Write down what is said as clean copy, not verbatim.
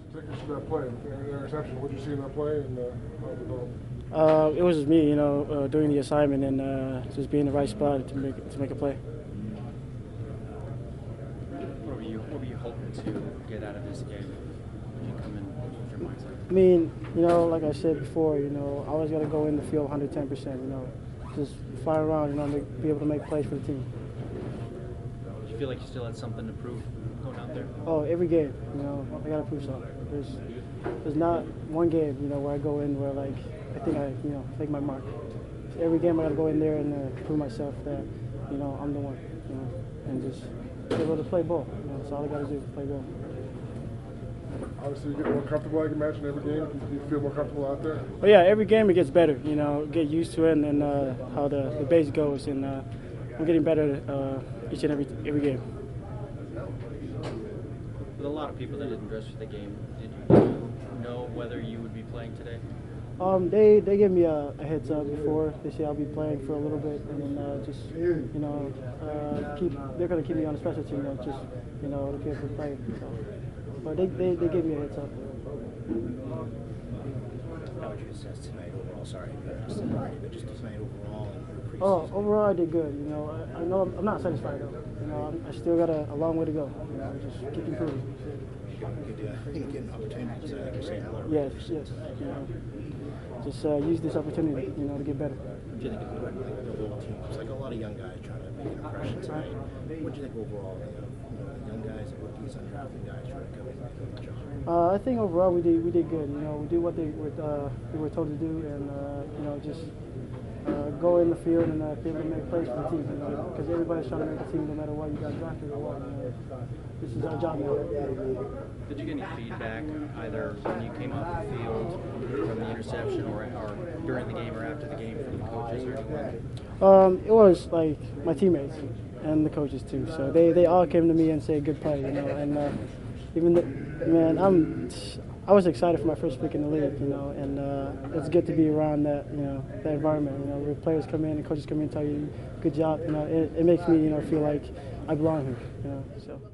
Take us through that play, the interception. What did you see in that play, and how did it go? It was just me, doing the assignment and just being in the right spot to make a play. What were you hoping to get out of this game? When you come in with your mindset? I mean, like I said before, I always got to go in the field 110%. Just fly around, be able to make plays for the team. Do you feel like you still had something to prove going out there? Oh, every game, I got to prove something. There's not one game, where I go in where I think I make my mark. So every game I got to go in there and prove myself that, I'm the one, and just be able to play ball. That's all I got to do, play ball. Obviously, you get more comfortable, I can imagine, every game. Do you feel more comfortable out there? Well, yeah, every game it gets better. Get used to it and how the base goes, and I'm getting better each and every game. With a lot of people that didn't dress for the game, did you know whether you would be playing today? They gave me a heads up before. They say I'll be playing for a little bit, and then they're going to keep me on the special team, to be able to play. So. But they gave me a heads up. How would you assess tonight overall? Sorry, but just tonight overall and preseason. Oh, overall I did good. I know I'm not satisfied though. I still got a long way to go. Just keep improving. I think getting opportunities, like you're saying, a lot of Yes. Just use this opportunity, to get better. What do you think of the whole team? It's like a lot of young guys trying to make an impression tonight. What do you think overall? The young guys, the rookies, undrafted guys trying to come in and make a job. I think overall we did good. We did what we were told to do, and just go in the field and be able to make plays for the team. Because everybody's trying to make a team, no matter what you got drafted or what. This is our job now. Did you get any feedback either when you came off the field from the interception or during the game or after the game from the coaches or anyone? It was like my teammates and the coaches too. So they all came to me and said good play, and I was excited for my first pick in the league, and it's good to be around that that environment, where players come in and coaches come in and tell you good job, it makes me feel like I belong here, so.